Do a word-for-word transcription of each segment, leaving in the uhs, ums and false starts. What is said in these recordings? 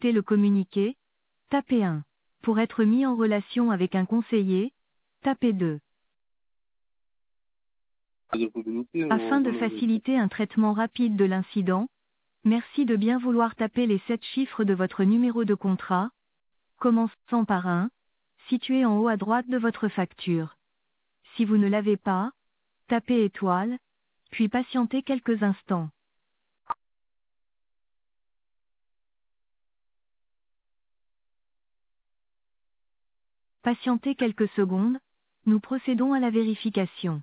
accepter le communiqué, tapez un. Pour être mis en relation avec un conseiller, tapez deux. Afin de faciliter un traitement rapide de l'incident, merci de bien vouloir taper les sept chiffres de votre numéro de contrat, commençant par un, situé en haut à droite de votre facture. Si vous ne l'avez pas, tapez étoile, puis patientez quelques instants. Patientez quelques secondes, nous procédons à la vérification.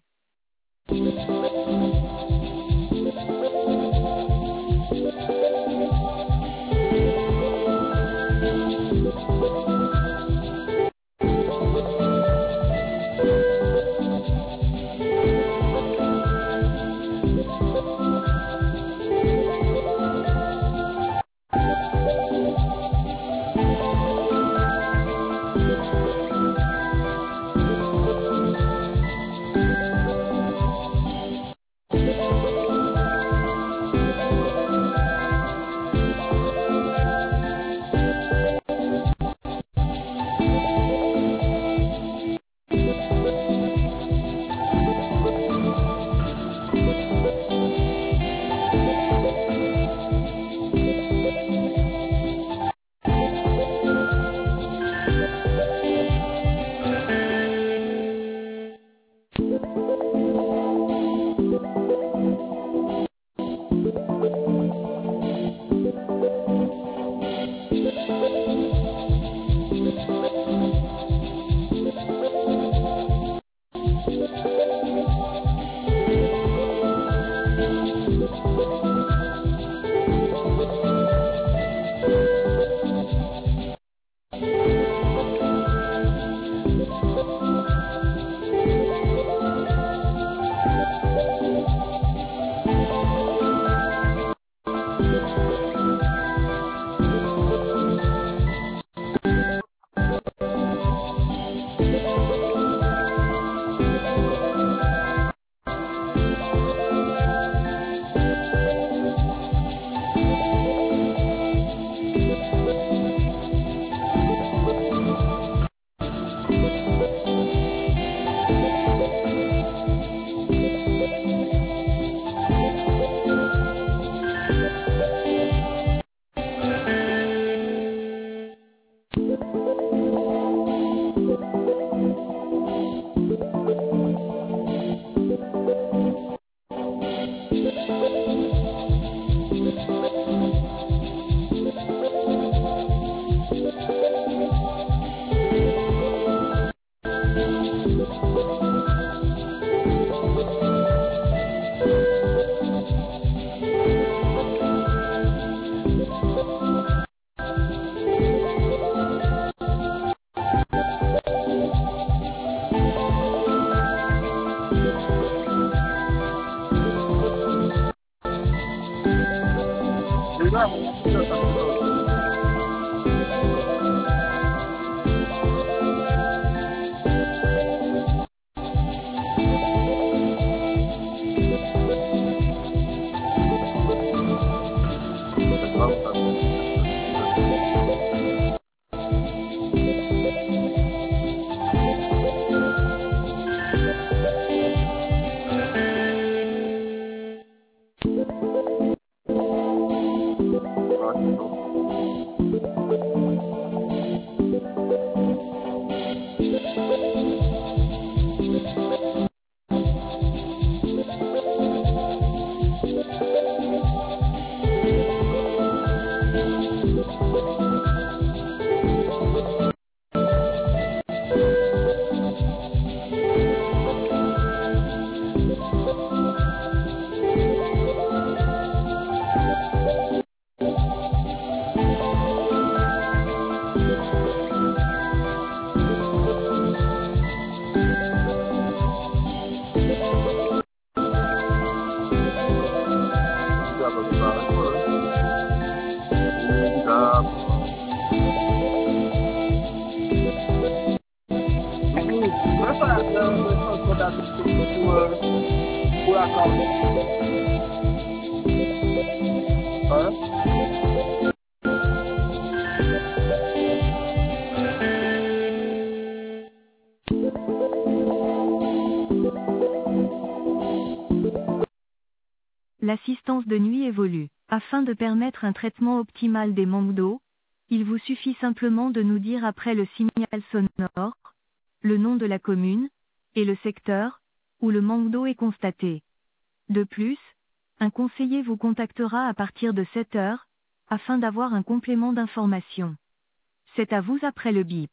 L'assistance de nuit évolue. Afin de permettre un traitement optimal des manques d'eau, il vous suffit simplement de nous dire après le signal sonore, le nom de la commune, et le secteur, où le manque d'eau est constaté. De plus, un conseiller vous contactera à partir de sept heures, afin d'avoir un complément d'information. C'est à vous après le bip.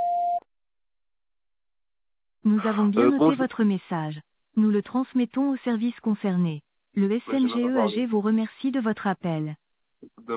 Nous avons bien Euh, noté bonjour. votre message. Nous le transmettons au service concerné. Le Bah, j'aimerais S N G E avoir A G vous remercie de votre appel. le-